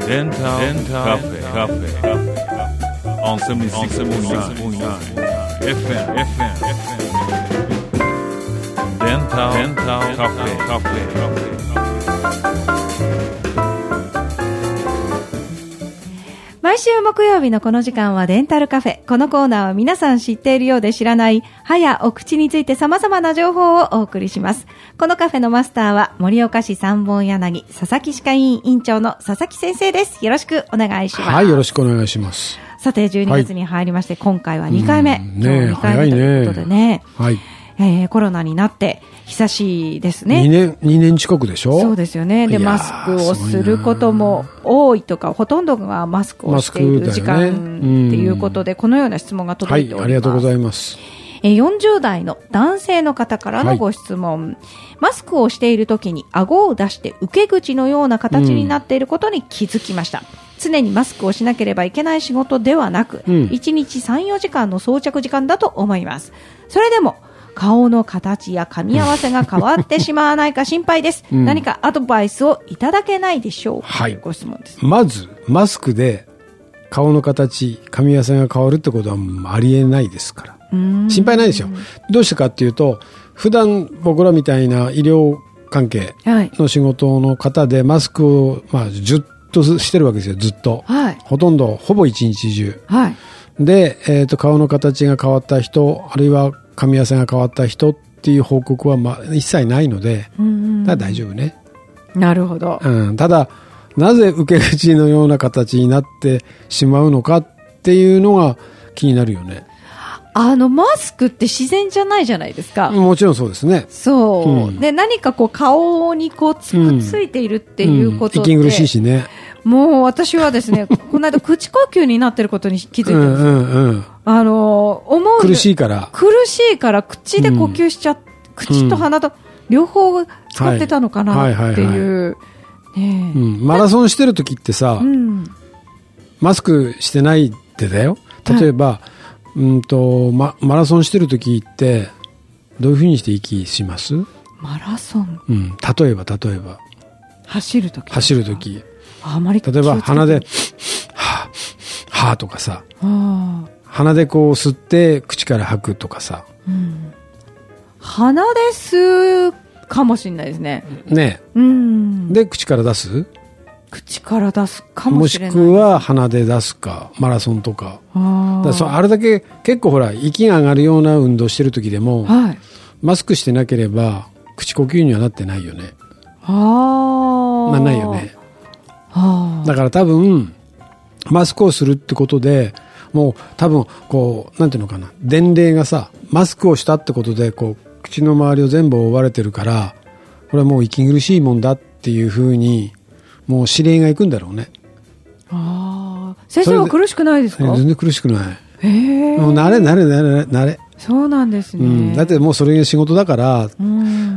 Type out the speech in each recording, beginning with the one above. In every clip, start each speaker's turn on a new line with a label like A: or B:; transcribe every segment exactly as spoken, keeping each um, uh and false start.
A: デンタルカフェカフェ on セブンティーシックスポイントナイン エフエム エフエム デンタルカフェカフェ。
B: 毎週木曜日のこの時間はデンタルカフェ。このコーナーは皆さん知っているようで知らない歯やお口について様々な情報をお送りします。このカフェのマスターは盛岡市三本柳佐々木歯科医院院長の佐々木先生です。よろしくお願いします。
C: はい、よろしくお願いします。
B: さてじゅうにがつに入りまして、はい、今回はにかいめ、
C: うんね、
B: 今日にかいめということでね、
C: はい
B: えー、コロナになって久しいですね。
C: にねん、にねん近くでしょ。
B: そうですよね。で、マスクをすることも多いとか、ほとんどがマスクをしている時間、ね、っていうことで、このような質問が届いております。
C: はい、ありがとうございます。
B: えー、よんじゅう代の男性の方からのご質問、はい、マスクをしているときに顎を出して受け口のような形になっていることに気づきました。うん、常にマスクをしなければいけない仕事ではなく、うん、いちにちさん、よじかんの装着時間だと思います。それでも顔の形や噛み合わせが変わってしまわないか心配です。うん、何かアドバイスをいただけないでしょうか。
C: はい、
B: ご質問です。
C: まずマスクで顔の形、噛み合わせが変わるってことはありえないですから、心配ないですよ。どうしてかっていうと、普段僕らみたいな医療関係の仕事の方でマスクを、まあ、ずっとしてるわけですよ。ずっと、はい、ほとんどほぼ一日中、はい、で、えーと、顔の形が変わった人、あるいは噛み合わせが変わった人っていう報告は、まあ、一切ないので、うん、だから大丈夫ね。
B: なるほど。
C: うん、ただなぜ受け口のような形になってしまうのかっていうのが気になるよね。
B: あのマスクって自然じゃないじゃないですか。
C: もちろんそうですね。
B: そう、うん、で何かこう顔にこうつくっついているっていうことで、うんうん、
C: 息苦しいしね。
B: もう私はですねこの間口呼吸になってることに気づいてるんですよ。うんうんうん、あの思う
C: 苦しいから
B: 苦しいから口で呼吸しちゃ、うん、口と鼻と両方使ってたのかなっていう。
C: マラソンしてる時ってさ、うん、マスクしてないでだよ。例えば、はい、うんとま、マラソンしてる時ってどういうふうにして息します？
B: マラソン、
C: うん、例えば例えば
B: 走る時
C: 走る時
B: あまり
C: 例えば鼻ではぁはぁとかさ、鼻でこう吸って口から吐くとかさ、うん、
B: 鼻で吸うかもしれないですね。ね、
C: うん、で口から出す？
B: 口から出すかもしれない。
C: もしくは鼻で出すか、マラソンとか。あ, だからあれだけ結構ほら息が上がるような運動してる時でも、はい、マスクしてなければ口呼吸にはなってないよね。あなないよね。あだから多分マスクをするってことでもう多分こうなんていうのかな、伝令がさ、マスクをしたってことでこう口の周りを全部覆われてるから、これはもう息苦しいもんだっていうふうにもう指令がいくんだろうね。
B: ああ、先生は苦しくないですか？
C: 全然苦しくない。
B: へえ。
C: もう慣れ慣れ慣れ慣れ。
B: そうなんですね。うん、
C: だってもうそれが仕事だから、うん、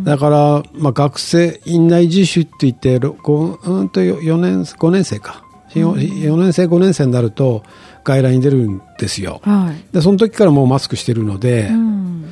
C: だからまあ学生院内自主って言ってご、うんとよねんごねん生か、うん、よねん生ごねん生になると外来に出るんですよ。はい、でその時からもうマスクしてるので、うん、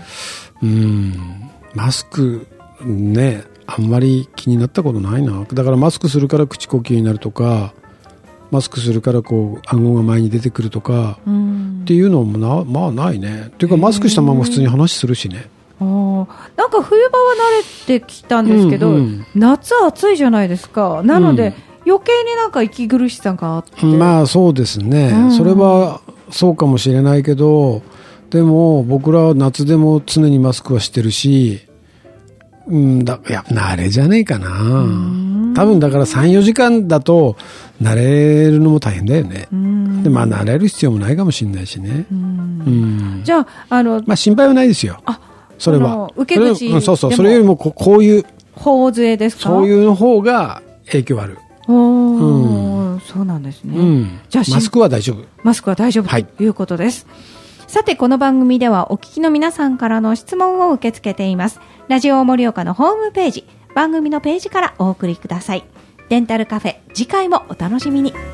C: うんマスクね。あんまり気になったことないな。だからマスクするから口呼吸になるとか、マスクするからこう顎が前に出てくるとか、うん、っていうのもな、まあないね。っていうかマスクしたまま普通に話するしね。
B: あなんか冬場は慣れてきたんですけど、うんうん、夏暑いじゃないですか。なので、うん、余計になんか息苦しさがあって。
C: まあそうですね、うん、それはそうかもしれないけど、でも僕らは夏でも常にマスクはしてるし、うん、だいや慣れじゃねえかな。多分だからさん、よじかんだと慣れるのも大変だよね。でまあ慣れる必要もないかもしれないしね。うんうん
B: じゃああの
C: まあ心配はないですよ。あそれは
B: 受け口、
C: うん、そうそう、それよりもこ う, こういう
B: 頬杖ですか？
C: そういうの方が影響ある。
B: おー、うん、そうなんですね。うん、
C: じゃあマスクは大丈夫。
B: マスクは大丈夫、はい、ということです。さてこの番組ではお聞きの皆さんからの質問を受け付けています。ラジオ盛岡のホームページ、番組のページからお送りください。デンタルカフェ、次回もお楽しみに。